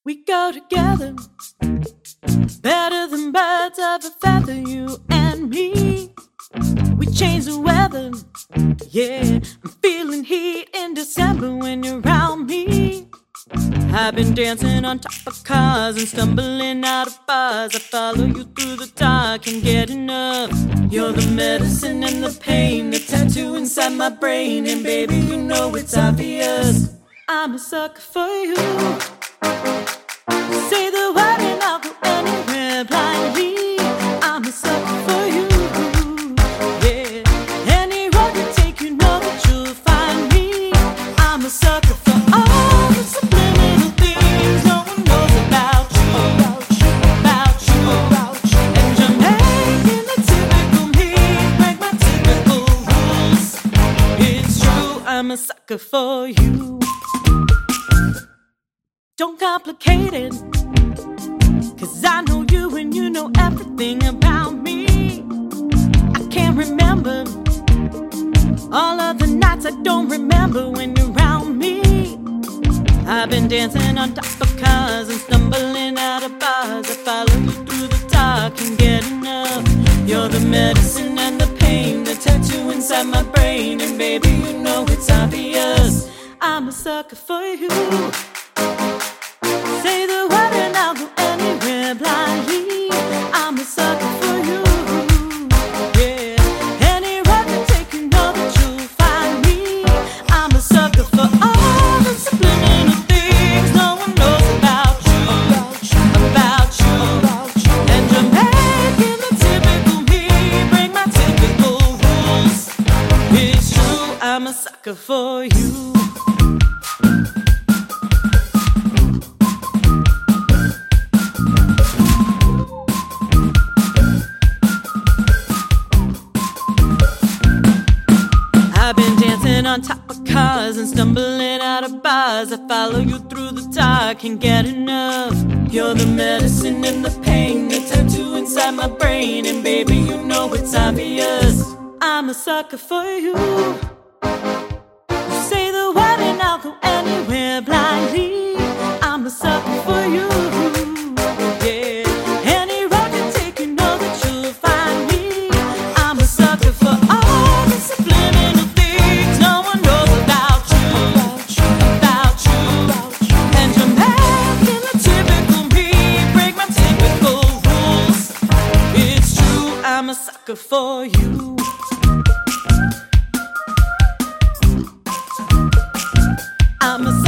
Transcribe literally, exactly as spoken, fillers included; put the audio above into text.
We go together, better than birds of a feather, you and me. We change the weather, yeah. I'm feeling heat in December when you're around me. I've been dancing on top of cars and stumbling out of bars. I follow you through the dark, can't get enough. You're the medicine and the pain, the tattoo inside my brain. And baby, you know it's obvious, I'm a sucker for you. Say the word and I'll go anywhere blindly. I'm a sucker for you, yeah. Any road you take, you know that you'll find me. I'm a sucker for all the subliminal things no one knows about you, about you, about you. And you're making the typical me break my typical rules. It's true, I'm a sucker for you. Don't complicate it, cause I know you and you know everything about me. I can't remember all of the nights I don't remember when you're around me. I've been dancing on top of cars and stumbling out of bars. I follow you through the dark, can't get enough. You're the medicine and the pain, the tattoo inside my brain. And baby, you know it's obvious, I'm a sucker for you. Say the word and I'll go anywhere blindly. I'm a sucker for you, yeah. Any road you take, you know that you'll find me. I'm a sucker for all the subliminal things no one knows about you, about you, about you. And you're making the typical me break my typical rules. It's true, I'm a sucker for you. I've been dancing on top of cars and stumbling out of bars. I follow you through the dark, can't get enough. You're the medicine and the pain, the tattoo inside my brain. And baby, you know it's obvious, I'm a sucker for you. You say the word and I'll go anywhere blindly. I'm a sucker for you, yeah. Any road you take, you know that you'll find me. I'm a sucker for all the subliminal things no one knows about you, about you, about you. And you're making the typical me break my typical rules. It's true, I'm a sucker for you. I'm a